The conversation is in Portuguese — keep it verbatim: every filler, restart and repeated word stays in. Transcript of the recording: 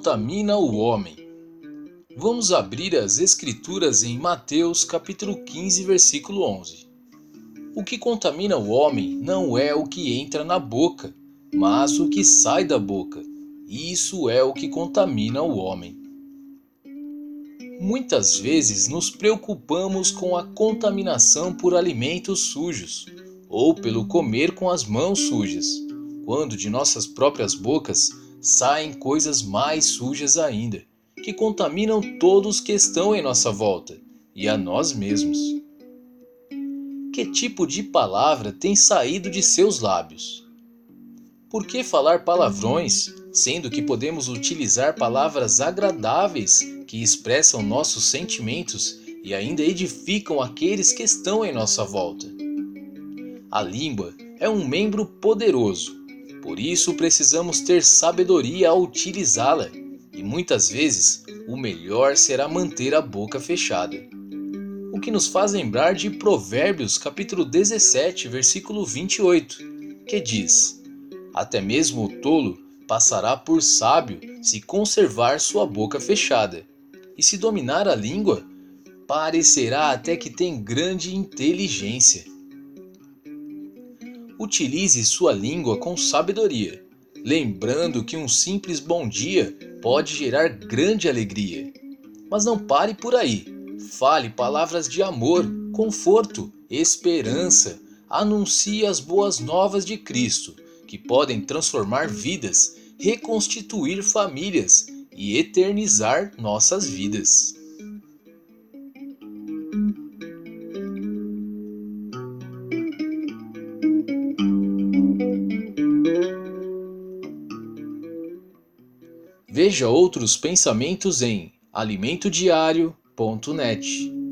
contamina o homem? Vamos abrir as Escrituras em Mateus capítulo quinze, versículo onze. O que contamina o homem não é o que entra na boca, mas o que sai da boca. Isso é o que contamina o homem. Muitas vezes nos preocupamos com a contaminação por alimentos sujos, ou pelo comer com as mãos sujas, quando de nossas próprias bocas saem coisas mais sujas ainda, que contaminam todos que estão em nossa volta e a nós mesmos. Que tipo de palavra tem saído de seus lábios? Por que falar palavrões, sendo que podemos utilizar palavras agradáveis que expressam nossos sentimentos e ainda edificam aqueles que estão em nossa volta? A língua é um membro poderoso, por isso precisamos ter sabedoria ao utilizá-la, e muitas vezes o melhor será manter a boca fechada. O que nos faz lembrar de Provérbios capítulo dezessete, versículo vinte e oito, que diz: até mesmo o tolo passará por sábio se conservar sua boca fechada, e se dominar a língua, parecerá até que tem grande inteligência. Utilize sua língua com sabedoria, lembrando que um simples bom dia pode gerar grande alegria. Mas não pare por aí. Fale palavras de amor, conforto, esperança. Anuncie as boas novas de Cristo, que podem transformar vidas, reconstituir famílias e eternizar nossas vidas. Veja outros pensamentos em alimento diário ponto net.